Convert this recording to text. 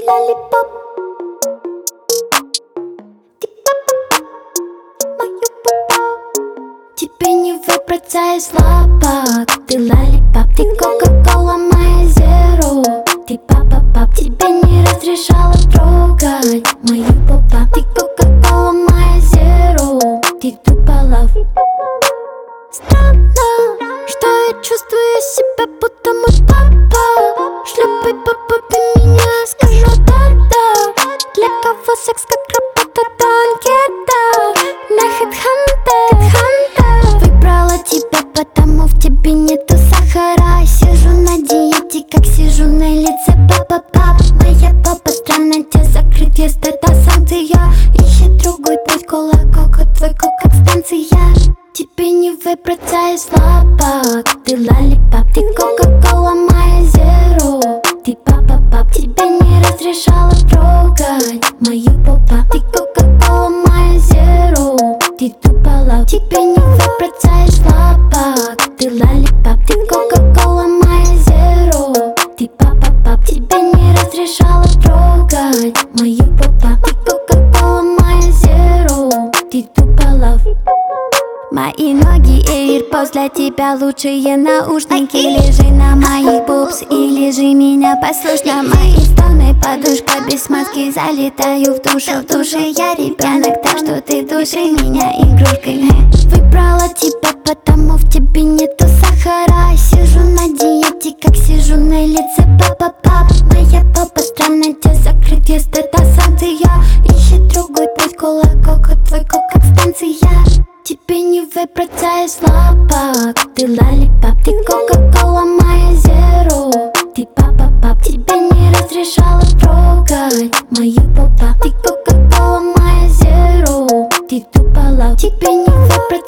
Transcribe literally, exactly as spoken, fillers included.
лалипоп. Ты папа, мою попа. Тебе не выбраться из лапок. Ты лалипоп, ты кока-кола, моя зеро. Ты папа-пап, тебе не разрешала трогать мою попа. Ты кока-кола, моя зеро. Ты тупо лав. Странно, что я чувствую себя будто мой папа. Шлепай по попе меня, скажу да-да. Для кого секс как работа, то анкета. На хедхантер. Выбрала тебя, потому в тебе нету сахара. Сижу на диете, как сижу на лице папа-пап. Моя папа странно, тебя закрыть есть эта санкция. Ищет другой путь, кола-кока, твой кок как станция. Тебе не выбраться из лапок. Ты лалипоп, ты кока-кола, моя зеро. Ты папа-пап, тебе не разрешала трогать мою попа. Ты кока-кола, моя зеро. Ты тупо лав. Тебе не выбраться из лапок. Ты лалипоп, ты кока-кола, моя зеро. Ты папа-пап, тебе не разрешала трогать мою попа. Ты кока-кола, моя зеро. Ты тупо лав. Мои ноги и AirPods для тебя лучшие наушники. Лежи на моих бубс и лежи меня послушно. Мои стоны, подушка без смазки. Залетаю в душу, в душе я ребенок, так что ты души меня игрушкой. Выбрала тебя, потому в тебе нету сахара. Сижу на диете, как сижу на лице папа-пап. Моя папа странно, тебя закрыть есть эта санкция. Ищет другой путь, кола-кока, твой кок как станция. Тебе не выбраться из лапок. Ты лалипоп, ты кока-кола, моя зеро. Ты папа-пап, тебе не разрешала трогать мою попа. Ты кока-кола, моя зеро. Ты тупо лав. Тебе не выбраться